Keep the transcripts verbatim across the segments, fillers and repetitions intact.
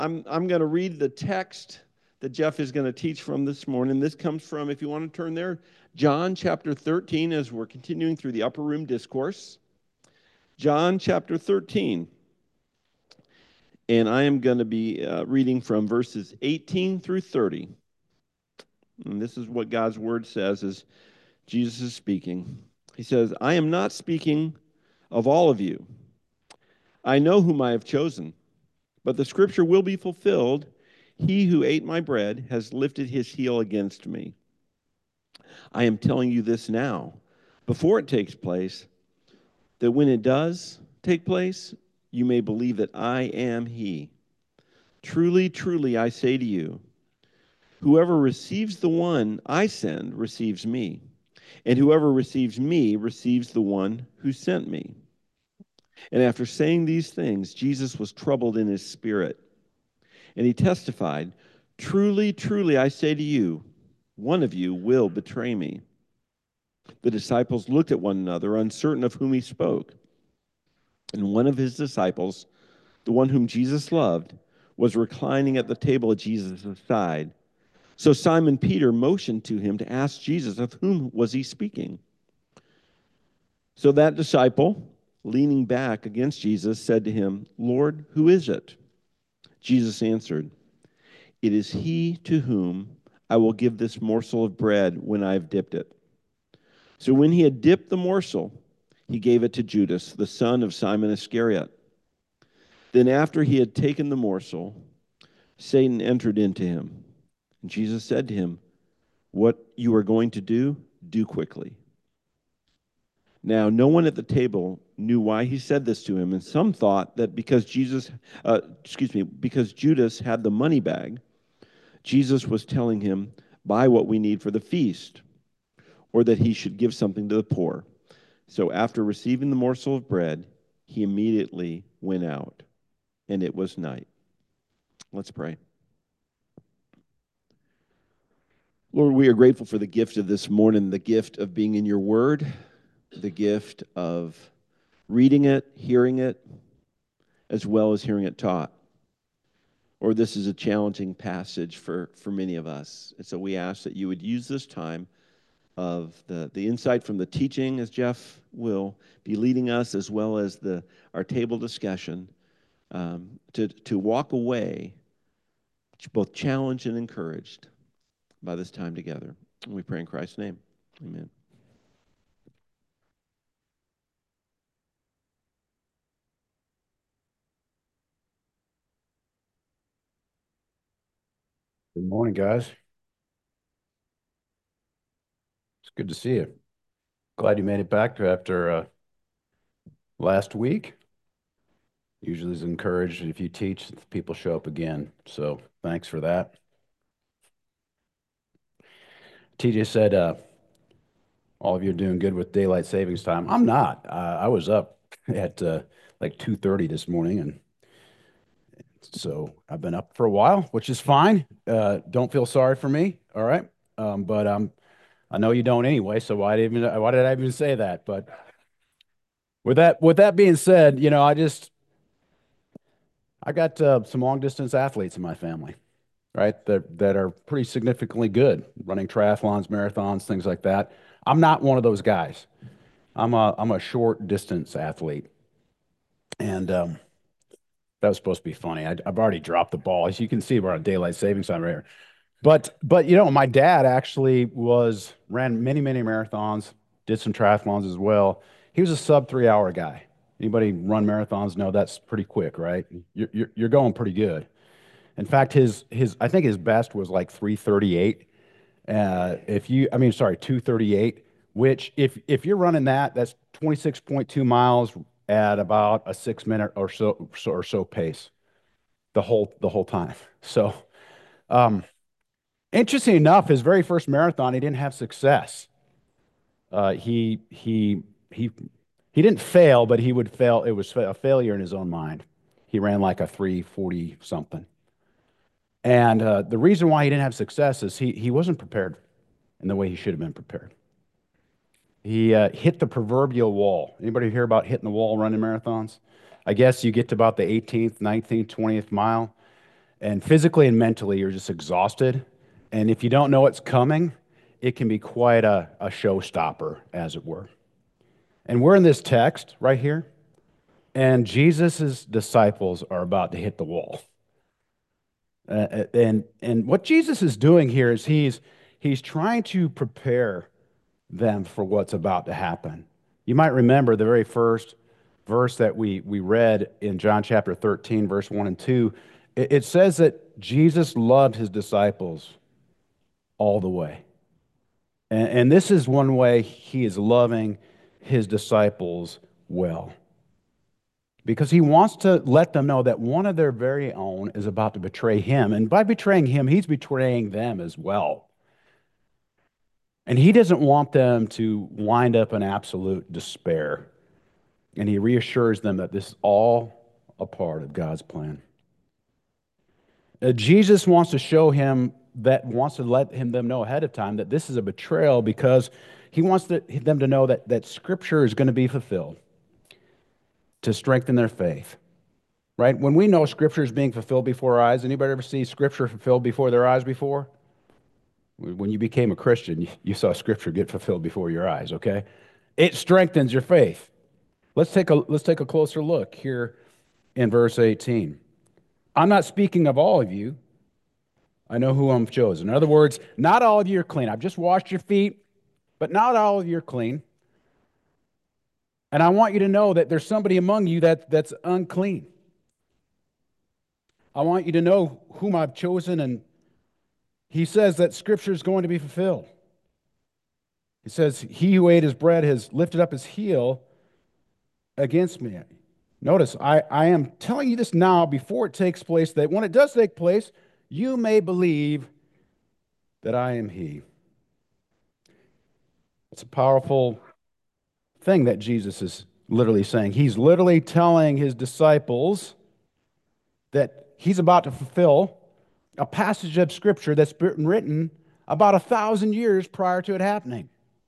I'm, I'm going to read the text that Jeff is going to teach from this morning. This comes from, if you want to turn there, John chapter thirteen, as we're continuing through the Upper Room Discourse. John chapter thirteen. And I am going to be uh, reading from verses eighteen through thirty. And this is what God's word says as Jesus is speaking. He says, I am not speaking of all of you. I know whom I have chosen, but the scripture will be fulfilled. He who ate my bread has lifted his heel against me. I am telling you this now, before it takes place, that when it does take place, you may believe that I am he. Truly, truly, I say to you, whoever receives the one I send receives me, and whoever receives me receives the one who sent me. And after saying these things, Jesus was troubled in his spirit, and he testified, truly, truly, I say to you, one of you will betray me. The disciples looked at one another, uncertain of whom he spoke. And one of his disciples, the one whom Jesus loved, was reclining at the table at Jesus' side. So Simon Peter motioned to him to ask Jesus, of whom was he speaking? So that disciple, leaning back against Jesus, said to him, Lord, who is it? Jesus answered, it is he to whom I will give this morsel of bread when I have dipped it. So when he had dipped the morsel, he gave it to Judas, the son of Simon Iscariot. Then after he had taken the morsel, Satan entered into him. And Jesus said to him, what you are going to do, do quickly. Now, no one at the table knew why he said this to him, and some thought that because Jesus, uh, excuse me, because Judas had the money bag, Jesus was telling him, buy what we need for the feast, or that he should give something to the poor. So after receiving the morsel of bread, he immediately went out, and it was night. Let's pray. Lord, we are grateful for the gift of this morning, the gift of being in your word, the gift of reading it, hearing it, as well as hearing it taught. Or this is a challenging passage for, for many of us. And so we ask that you would use this time of the, the insight from the teaching, as Jeff will be leading us, as well as the our table discussion, um, to, to walk away both challenged and encouraged by this time together. And we pray in Christ's name. Amen. Good morning, guys. It's good to see you. Glad you made it back to after uh, last week. Usually is encouraged if you teach, people show up again. So thanks for that. T J said, uh, all of you are doing good with daylight savings time. I'm not. Uh, I was up at uh, like two thirty this morning, and so I've been up for a while, which is fine. Uh, don't feel sorry for me, all right? Um, but um, I know you don't anyway, so why did even why did I even say that? But with that with that being said, you know, I just I got uh, some long distance athletes in my family, right? That that are pretty significantly good, running triathlons, marathons, things like that. I'm not one of those guys. I'm a I'm a short distance athlete, and um, that was supposed to be funny. I, I've already dropped the ball, as you can see. We're on daylight savings time right here. But but you know, my dad actually was ran many many marathons, did some triathlons as well. He was a sub three hour guy. Anybody run marathons know that's pretty quick, right? You're you're, you're going pretty good. In fact, his his I think his best was like three thirty-eight. Uh, if you, I mean, sorry, two thirty-eight. Which if if you're running that, that's twenty-six point two miles at about a six minute or so or so pace the whole the whole time. So. Um, Interesting enough, his very first marathon, he didn't have success. Uh, he he he he didn't fail, but he would fail. It was a failure in his own mind. He ran like a three forty something, and uh, the reason why he didn't have success is he he wasn't prepared in the way he should have been prepared. He uh, hit the proverbial wall. Anybody hear about hitting the wall running marathons? I guess you get to about the eighteenth, nineteenth, twentieth mile, and physically and mentally, you're just exhausted. And if you don't know what's coming, it can be quite a, a showstopper, as it were. And we're in this text right here, and Jesus' disciples are about to hit the wall. Uh, and and what Jesus is doing here is he's he's trying to prepare them for what's about to happen. You might remember the very first verse that we we read in John chapter thirteen, verse one and two. It, it says that Jesus loved his disciples all the way. And, and this is one way he is loving his disciples well. Because he wants to let them know that one of their very own is about to betray him. And by betraying him, he's betraying them as well. And he doesn't want them to wind up in absolute despair. And he reassures them that this is all a part of God's plan. Uh, Jesus wants to show him that, wants to let him them know ahead of time that this is a betrayal because he wants to, them to know that, that Scripture is going to be fulfilled to strengthen their faith. Right? When we know Scripture is being fulfilled before our eyes, anybody ever see Scripture fulfilled before their eyes before? When you became a Christian, you saw Scripture get fulfilled before your eyes, okay? It strengthens your faith. Let's take a, let's take a closer look here in verse eighteen. I'm not speaking of all of you. I know who I'm chosen. In other words, not all of you are clean. I've just washed your feet, but not all of you are clean. And I want you to know that there's somebody among you that, that's unclean. I want you to know whom I've chosen, and he says that Scripture is going to be fulfilled. He says, he who ate his bread has lifted up his heel against me. Notice, I, I am telling you this now before it takes place, that when it does take place, you may believe that I am he. It's a powerful thing that Jesus is literally saying. He's literally telling his disciples that he's about to fulfill a passage of Scripture that's been written about a thousand years prior to it happening.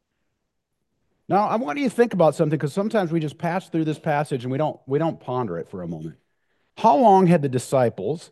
Now, I want you to think about something, because sometimes we just pass through this passage and we don't, we don't ponder it for a moment. How long had the disciples,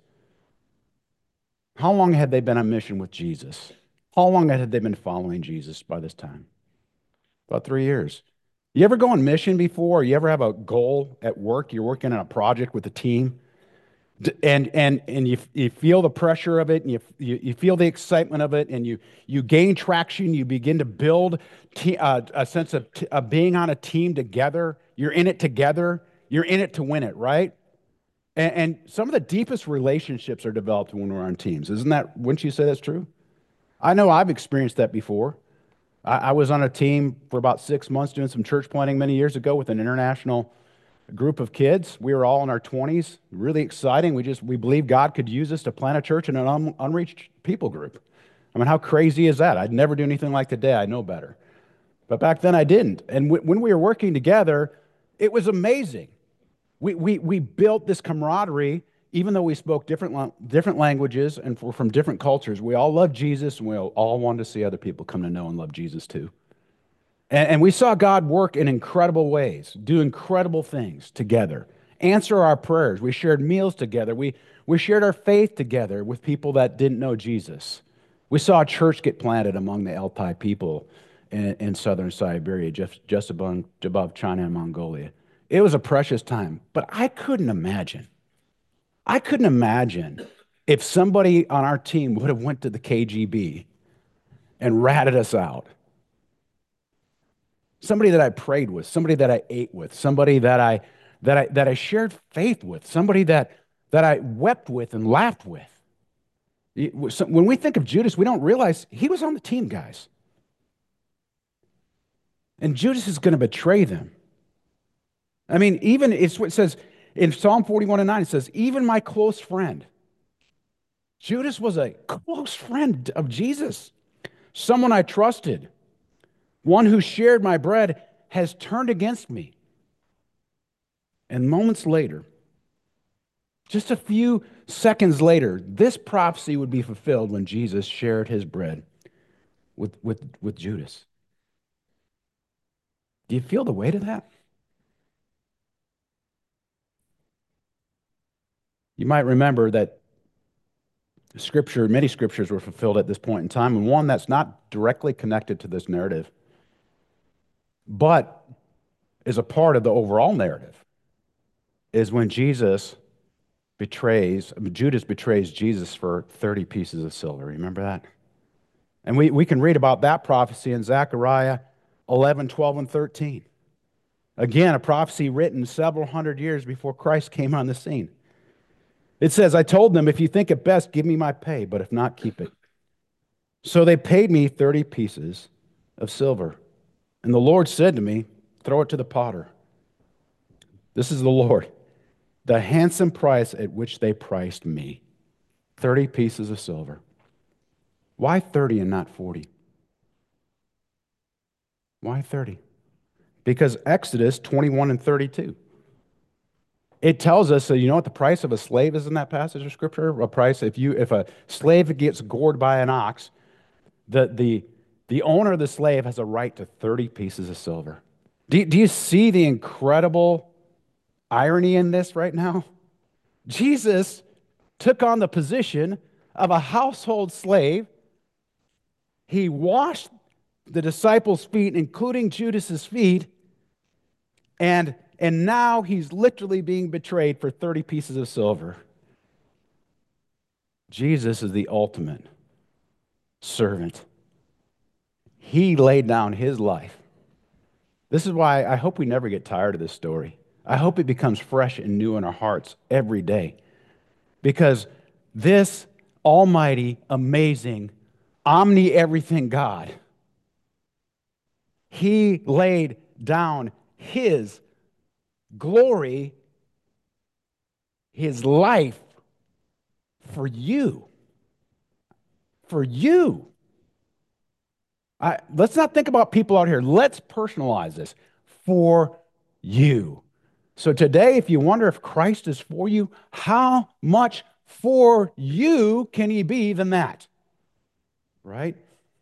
how long had they been on mission with Jesus? How long had they been following Jesus by this time? About three years. You ever go on mission before? You ever have a goal at work? You're working on a project with a team, and and and you you feel the pressure of it, and you you, you feel the excitement of it, and you you gain traction. You begin to build te- uh, a sense of, t- of being on a team together. You're in it together. You're in it to win it, right? And, and some of the deepest relationships are developed when we're on teams. Isn't that? Wouldn't you say that's true? I know I've experienced that before. I, I was on a team for about six months doing some church planting many years ago with an international group of kids. We were all in our twenties, really exciting. We just we believed God could use us to plant a church in an un, unreached people group. I mean, how crazy is that? I'd never do anything like today. I know better. But back then I didn't. And w- when we were working together, it was amazing. We, we, we built this camaraderie, even though we spoke different, different languages and were from different cultures. We all loved Jesus, and we all wanted to see other people come to know and love Jesus too. And, and we saw God work in incredible ways, do incredible things together, answer our prayers. We shared meals together. We, we shared our faith together with people that didn't know Jesus. We saw a church get planted among the Altai people in, in southern Siberia, just, just above, above China and Mongolia. It was a precious time, but I couldn't imagine. I couldn't imagine if somebody on our team would have went to the K G B and ratted us out. Somebody that I prayed with, somebody that I ate with, somebody that I that I that I shared faith with, somebody that that I wept with and laughed with. When we think of Judas, we don't realize he was on the team, guys. And Judas is going to betray them. I mean, even it's what it says in Psalm forty-one and nine, it says, even my close friend. Judas was a close friend of Jesus, someone I trusted, one who shared my bread, has turned against me. And moments later, just a few seconds later, this prophecy would be fulfilled when Jesus shared his bread with, with, with Judas. Do you feel the weight of that? You might remember that Scripture, many scriptures were fulfilled at this point in time, and one that's not directly connected to this narrative, but is a part of the overall narrative, is when Jesus betrays, Judas betrays Jesus for thirty pieces of silver. Remember that? And we, we can read about that prophecy in Zechariah eleven, twelve, and thirteen. Again, a prophecy written several hundred years before Christ came on the scene. It says, I told them, if you think it best, give me my pay, but if not, keep it. So they paid me thirty pieces of silver. And the Lord said to me, throw it to the potter. This is the Lord, the handsome price at which they priced me, thirty pieces of silver. Why thirty and not forty? Why thirty? Because Exodus twenty-one and thirty-two. It tells us, so you know what the price of a slave is in that passage of Scripture? A price, if you if a slave gets gored by an ox, the, the, the owner of the slave has a right to thirty pieces of silver. Do, do you see the incredible irony in this right now? Jesus took on the position of a household slave. He washed the disciples' feet, including Judas's feet, and, and now he's literally being betrayed for thirty pieces of silver. Jesus is the ultimate servant. He laid down his life. This is why I hope we never get tired of this story. I hope it becomes fresh and new in our hearts every day. Because this almighty, amazing, omni-everything God, he laid down his glory, his life for you. For you. I, let's not think about people out here. Let's personalize this. For you. So today, if you wonder if Christ is for you, how much for you can he be than that? Right?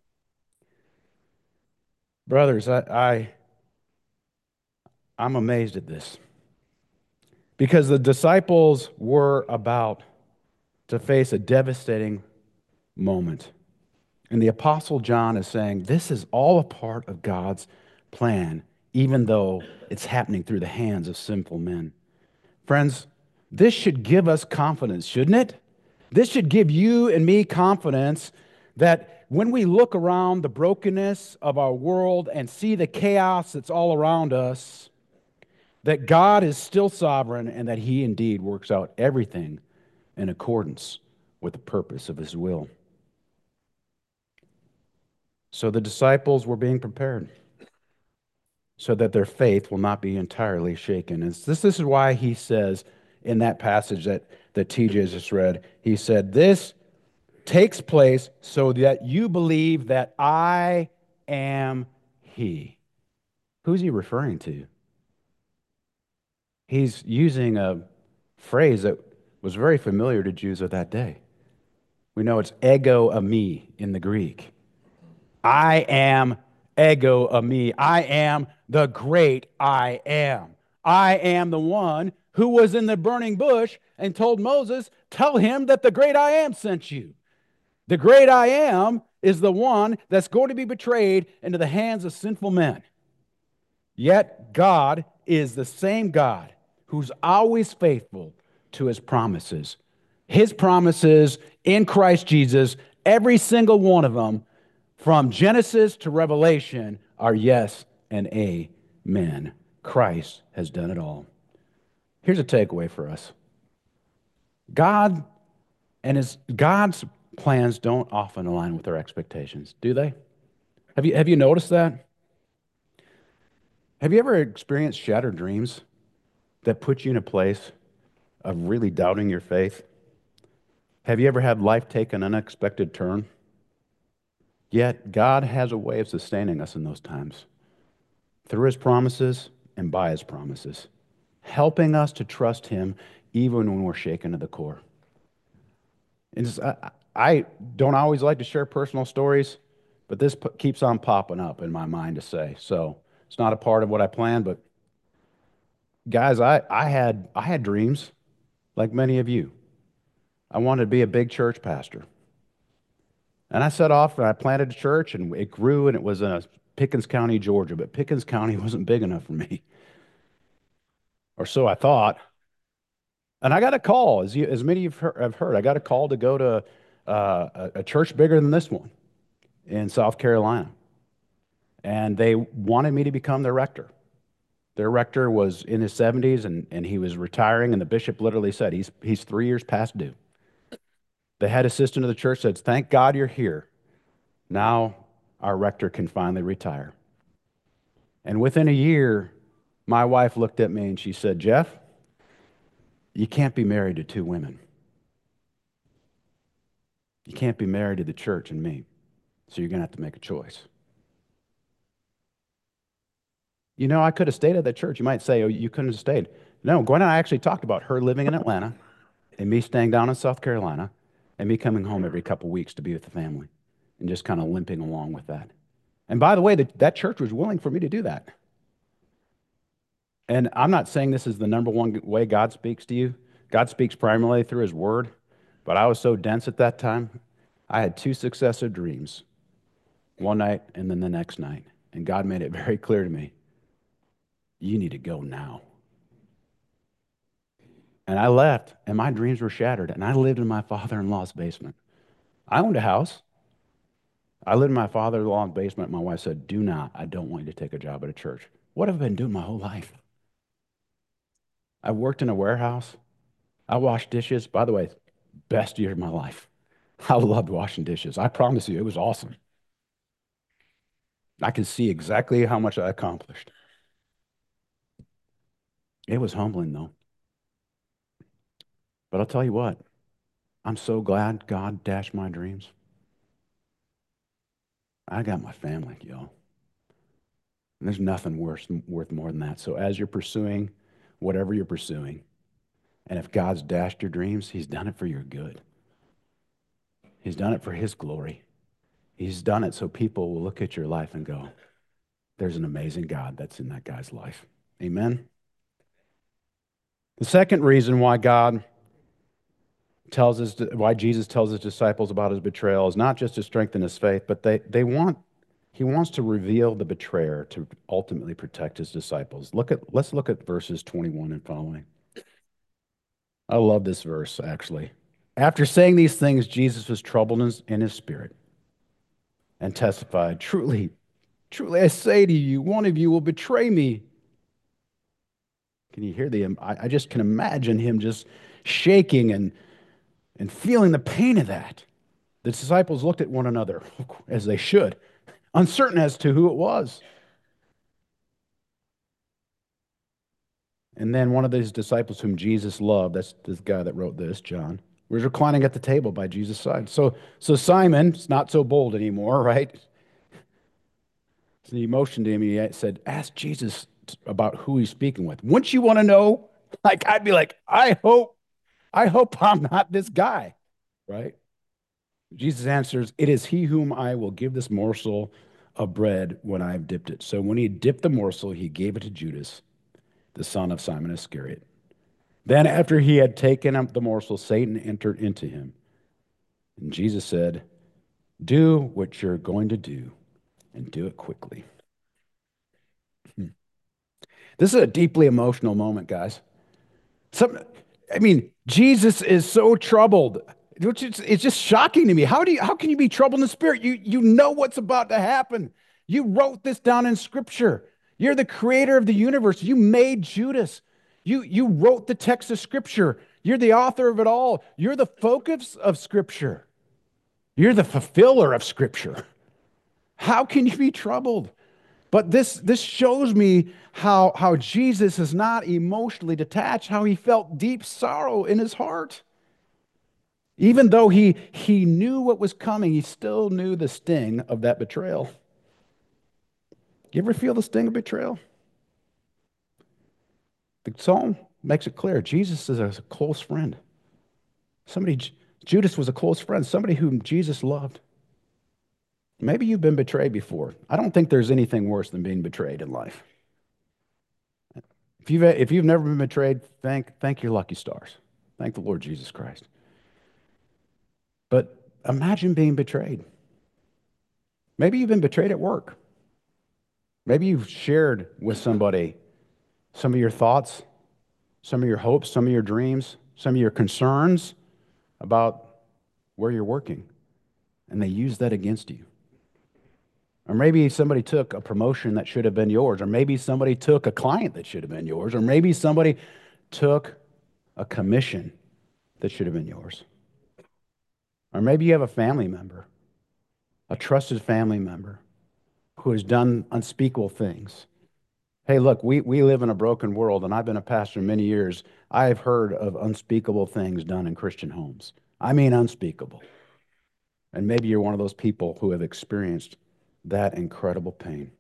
Brothers, I, I, I'm amazed at this. Because the disciples were about to face a devastating moment. And the Apostle John is saying, this is all a part of God's plan, even though it's happening through the hands of sinful men. Friends, this should give us confidence, shouldn't it? This should give you and me confidence that when we look around the brokenness of our world and see the chaos that's all around us, that God is still sovereign and that he indeed works out everything in accordance with the purpose of his will. So the disciples were being prepared so that their faith will not be entirely shaken. And this, this is why he says in that passage that, that T J just read, he said, this takes place so that you believe that I am he. Who's he referring to? He's using a phrase that was very familiar to Jews of that day. We know it's ego eimi in the Greek. I am ego eimi. I am the great I am. I am the one who was in the burning bush and told Moses, tell him that the great I am sent you. The great I am is the one that's going to be betrayed into the hands of sinful men. Yet God is the same God who's always faithful to his promises. His promises in Christ Jesus, every single one of them, from Genesis to Revelation, are yes and amen. Christ has done it all. Here's a takeaway for us. God and his God's plans don't often align with our expectations, do they? Have you, have you noticed that? Have you ever experienced shattered dreams that put you in a place of really doubting your faith? Have you ever had life take an unexpected turn? Yet God has a way of sustaining us in those times through his promises and by his promises, helping us to trust him even when we're shaken to the core. And just, I, I don't always like to share personal stories, but this p- keeps on popping up in my mind to say. So it's not a part of what I planned, but guys, I, I had I had dreams like many of you. I wanted to be a big church pastor. And I set off and I planted a church and it grew and it was in Pickens County, Georgia, but Pickens County wasn't big enough for me, or so I thought. And I got a call, as you, as many of you have heard, I got a call to go to uh, a, a church bigger than this one in South Carolina. And they wanted me to become their rector. Their rector was in his seventies and, and he was retiring, and the bishop literally said, he's, he's three years past due. The head assistant of the church said, thank God you're here. Now our rector can finally retire. And within a year, my wife looked at me and she said, Jeff, you can't be married to two women. You can't be married to the church and me. So you're going to have to make a choice. You know, I could have stayed at that church. You might say, oh, you couldn't have stayed. No, Gwen and I actually talked about her living in Atlanta and me staying down in South Carolina and me coming home every couple of weeks to be with the family and just kind of limping along with that. And by the way, that, that church was willing for me to do that. And I'm not saying this is the number one way God speaks to you. God speaks primarily through his word. But I was so dense at that time, I had two successive dreams, one night and then the next night. And God made it very clear to me, you need to go now. And I left, and my dreams were shattered, and I lived in my father-in-law's basement. I owned a house. I lived in my father-in-law's basement. My wife said, do not, I don't want you to take a job at a church. What have I been doing my whole life? I worked in a warehouse. I washed dishes. By the way, best year of my life. I loved washing dishes. I promise you, it was awesome. I can see exactly how much I accomplished. It was humbling, though. But I'll tell you what, I'm so glad God dashed my dreams. I got my family, y'all. And there's nothing worse, worth more than that. So as you're pursuing whatever you're pursuing, and if God's dashed your dreams, he's done it for your good. He's done it for his glory. He's done it so people will look at your life and go, there's an amazing God that's in that guy's life. Amen? The second reason why God tells us, why Jesus tells his disciples about his betrayal is not just to strengthen his faith, but they, they want, he wants to reveal the betrayer to ultimately protect his disciples. Look at, let's look at verses twenty-one and following. I love this verse, actually. After saying these things, Jesus was troubled in, in his spirit and testified, truly, truly I say to you, one of you will betray me. Can you hear the, I, I just can imagine him just shaking and, and feeling the pain of that. The disciples looked at one another, as they should, uncertain as to who it was. And then one of these disciples whom Jesus loved, that's this guy that wrote this, John, was reclining at the table by Jesus' side. So, so Simon's not so bold anymore, right? So he motioned to him and he said, ask Jesus about who he's speaking with. Wouldn't you want to know? Like, I'd be like, I hope, I hope I'm not this guy, right? Jesus answers, it is he whom I will give this morsel of bread when I have dipped it. So when he dipped the morsel, he gave it to Judas, the son of Simon Iscariot. Then after he had taken up the morsel, Satan entered into him. And Jesus said, do what you're going to do and do it quickly. Hmm. This is a deeply emotional moment, guys. Some, I mean, Jesus is so troubled, which is, it's just shocking to me. How do you, how can you be troubled in the spirit? You, you know what's about to happen. You wrote this down in Scripture. You're the creator of the universe. You made Judas. You, you wrote the text of Scripture. You're the author of it all. You're the focus of Scripture. You're the fulfiller of Scripture. How can you be troubled? But this, this shows me how, how Jesus is not emotionally detached, how he felt deep sorrow in his heart. Even though he, he knew what was coming, he still knew the sting of that betrayal. You ever feel the sting of betrayal? The psalm makes it clear Jesus is a close friend. Somebody, Judas was a close friend, somebody whom Jesus loved. Maybe you've been betrayed before. I don't think there's anything worse than being betrayed in life. If you've, if you've never been betrayed, thank, thank your lucky stars. Thank the Lord Jesus Christ. imagine being betrayed. Maybe you've been betrayed at work. Maybe you've shared with somebody some of your thoughts, some of your hopes, some of your dreams, some of your concerns about where you're working, and they use that against you. Or maybe somebody took a promotion that should have been yours, or maybe somebody took a client that should have been yours, or maybe somebody took a commission that should have been yours. Or maybe you have a family member, a trusted family member who has done unspeakable things. Hey, look, we, we live in a broken world, and I've been a pastor many years. I have heard of unspeakable things done in Christian homes. I mean, unspeakable. And maybe you're one of those people who have experienced that incredible pain.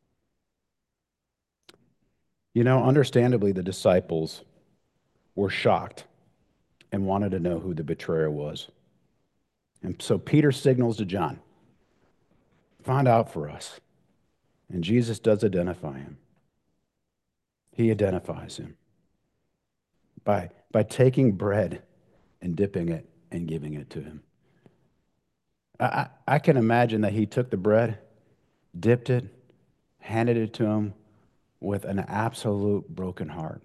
You know, understandably, the disciples were shocked and wanted to know who the betrayer was. And so Peter signals to John, find out for us. And Jesus does identify him. He identifies him by, by taking bread and dipping it and giving it to him. I, I can imagine that he took the bread, dipped it, handed it to him with an absolute broken heart.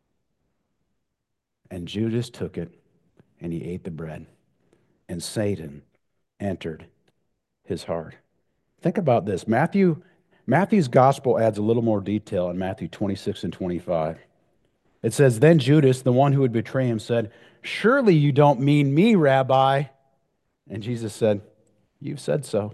And Judas took it and he ate the bread, and Satan entered his heart. Think about this. Matthew, Matthew's gospel adds a little more detail in Matthew twenty-six and twenty-five. It says, then Judas, the one who would betray him, said, surely you don't mean me, Rabbi. And Jesus said, you've said so.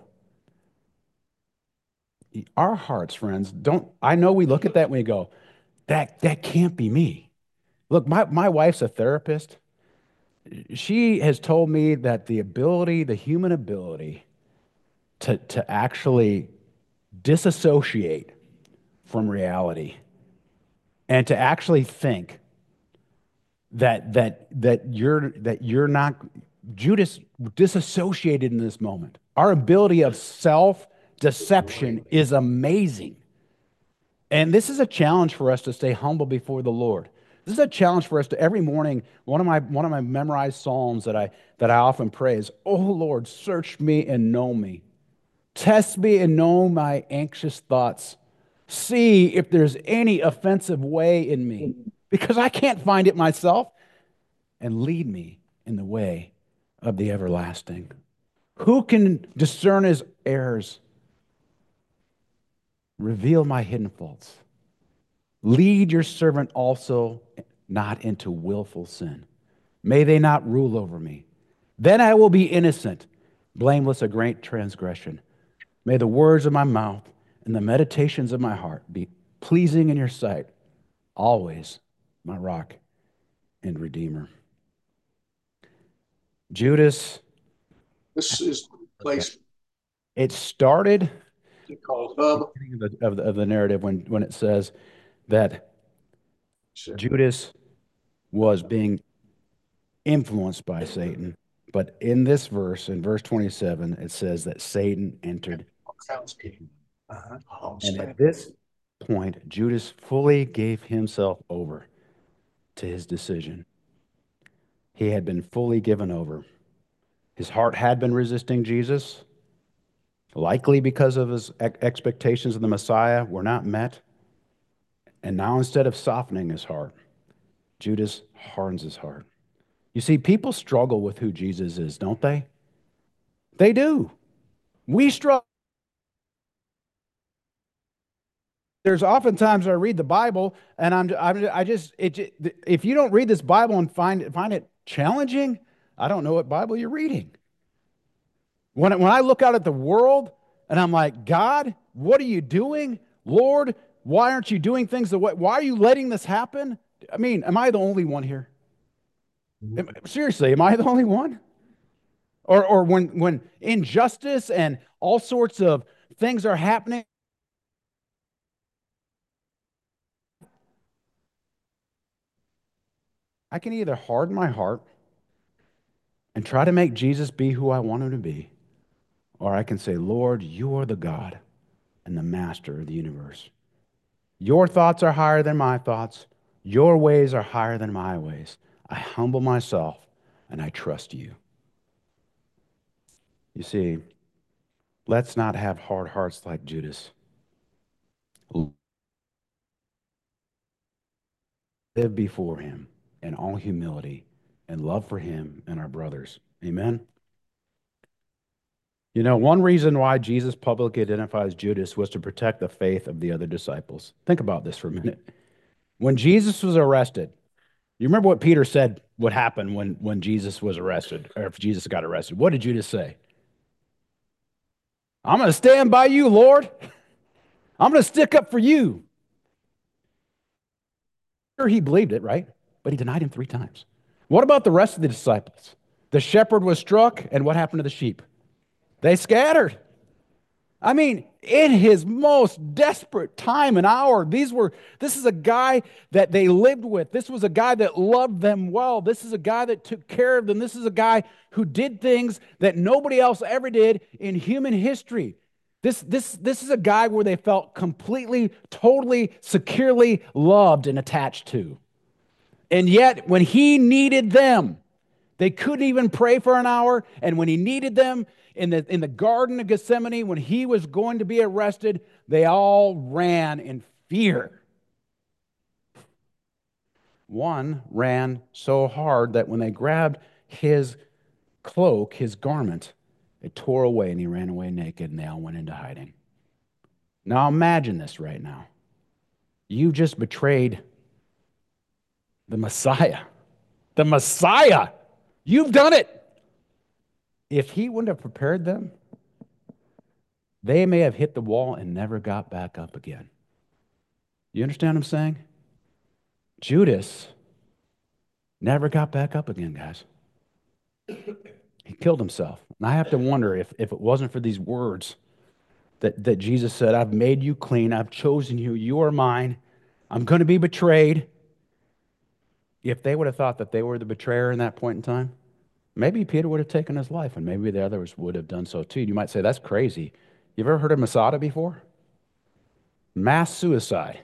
Our hearts, friends, don't, I know we look at that and we go, that, that can't be me. Look, my, my wife's a therapist. She has told me that the ability, the human ability to, to actually disassociate from reality and to actually think that that that you're that you're not Judas disassociated in this moment. Our ability of self-deception is amazing. And this is a challenge for us to stay humble before the Lord. This is a challenge for us to every morning. One of my one of my memorized psalms that I that I often pray is, "Oh Lord, search me and know me. Test me and know my anxious thoughts. See if there's any offensive way in me, because I can't find it myself, and lead me in the way of the everlasting." Who can discern his errors? Reveal my hidden faults. Lead your servant also not into willful sin. May they not rule over me. Then I will be innocent, blameless of great transgression. May the words of my mouth and the meditations of my heart be pleasing in your sight, always, my rock and redeemer. Judas. This is the place. It started Called Hub. Of the, of, the, of the narrative when, when it says that sure. Judas was being influenced by Satan. But in this verse, in verse twenty-seven, it says that Satan entered. Uh-huh. And at this point, Judas fully gave himself over to his decision. He had been fully given over. His heart had been resisting Jesus, likely because of his expectations of the Messiah were not met. And now instead of softening his heart, Judas hardens his heart. You see, people struggle with who Jesus is, don't they? They do. We struggle. There's oftentimes I read the Bible and I'm, I'm I just, it, if you don't read this Bible and find, find it challenging, I don't know what Bible you're reading. When, when I look out at the world and I'm like, God, what are you doing? Lord, why aren't you doing things the way, why are you letting this happen? I mean, am I the only one here? Am, seriously, am I the only one? Or, or when, when injustice and all sorts of things are happening, I can either harden my heart and try to make Jesus be who I want him to be, or I can say, Lord, you are the God and the master of the universe. Your thoughts are higher than my thoughts. Your ways are higher than my ways. I humble myself and I trust you. You see, let's not have hard hearts like Judas. Live before him in all humility and love for him and our brothers. Amen? You know, one reason why Jesus publicly identifies Judas was to protect the faith of the other disciples. Think about this for a minute. When Jesus was arrested, you remember what Peter said would happen when, when Jesus was arrested, or if Jesus got arrested? What did Judas say? I'm going to stand by you, Lord. I'm going to stick up for you. Sure, he believed it, right? But he denied him three times. What about the rest of the disciples? The shepherd was struck, and what happened to the sheep? They scattered. I mean, in his most desperate time and hour, these were, this is a guy that they lived with. This was a guy that loved them well. This is a guy that took care of them. This is a guy who did things that nobody else ever did in human history. This, this, this is a guy where they felt completely, totally, securely loved and attached to. And yet, when he needed them, they couldn't even pray for an hour. And when he needed them in the, in the Garden of Gethsemane, when he was going to be arrested, they all ran in fear. One ran so hard that when they grabbed his cloak, his garment, it tore away and he ran away naked and they all went into hiding. Now imagine this right now. You just betrayed the Messiah. The Messiah. You've done it. If he wouldn't have prepared them, they may have hit the wall and never got back up again. You understand what I'm saying? Judas never got back up again, guys. He killed himself. And I have to wonder if, if it wasn't for these words that, that Jesus said, I've made you clean, I've chosen you, you are mine, I'm going to be betrayed. If they would have thought that they were the betrayer in that point in time, maybe Peter would have taken his life, and maybe the others would have done so too. You might say, that's crazy. You've ever heard of Masada before? Mass suicide.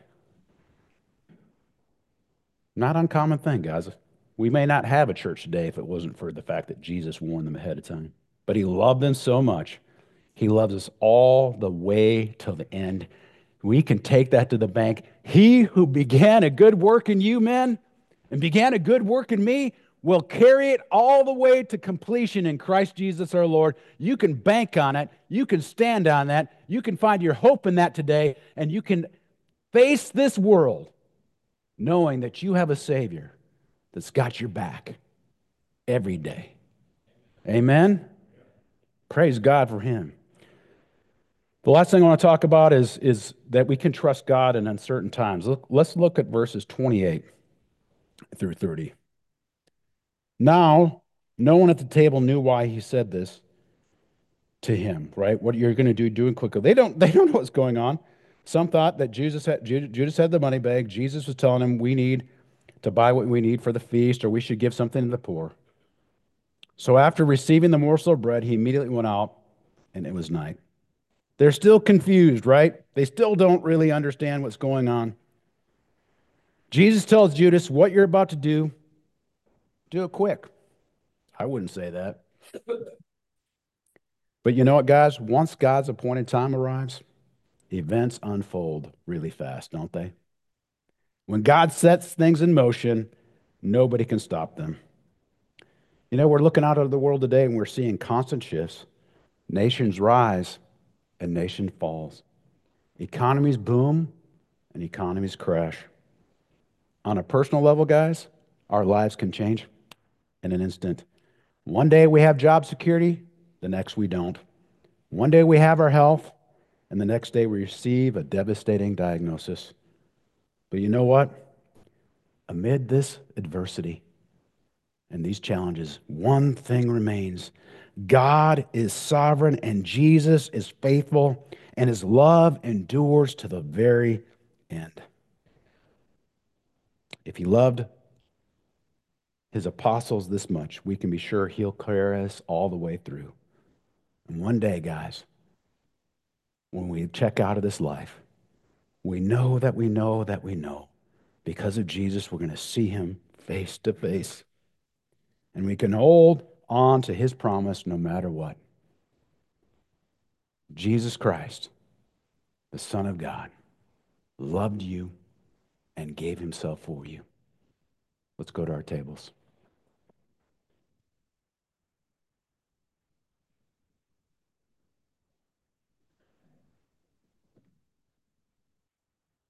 Not uncommon thing, guys. We may not have a church today if it wasn't for the fact that Jesus warned them ahead of time. But he loved them so much. He loves us all the way till the end. We can take that to the bank. He who began a good work in you, men, and began a good work in me, will carry it all the way to completion in Christ Jesus our Lord. You can bank on it. You can stand on that. You can find your hope in that today, and you can face this world knowing that you have a Savior that's got your back every day. Amen? Praise God for him. The last thing I want to talk about is, is that we can trust God in uncertain times. Look, let's look at verses twenty-eight through thirty. Now, no one at the table knew why he said this to him, right? What you're going to do, do it quickly. They don't, they don't know what's going on. Some thought that Judas had, Judas had the money bag. Jesus was telling him, we need to buy what we need for the feast, or we should give something to the poor. So after receiving the morsel of bread, he immediately went out, and it was night. They're still confused, right? They still don't really understand what's going on. Jesus tells Judas, what you're about to do, do it quick. I wouldn't say that. But you know what, guys? Once God's appointed time arrives, events unfold really fast, don't they? When God sets things in motion, nobody can stop them. You know, we're looking out at the world today and we're seeing constant shifts. Nations rise and nation falls. Economies boom and economies crash. On a personal level, guys, our lives can change in an instant. One day we have job security, the next we don't. One day we have our health, and the next day we receive a devastating diagnosis. But you know what? Amid this adversity and these challenges, one thing remains. God is sovereign and Jesus is faithful, and his love endures to the very end. If he loved his apostles this much, we can be sure he'll carry us all the way through. And one day, guys, when we check out of this life, we know that we know that we know because of Jesus, we're going to see him face to face. And we can hold on to his promise no matter what. Jesus Christ, the Son of God, loved you and gave himself for you. Let's go to our tables.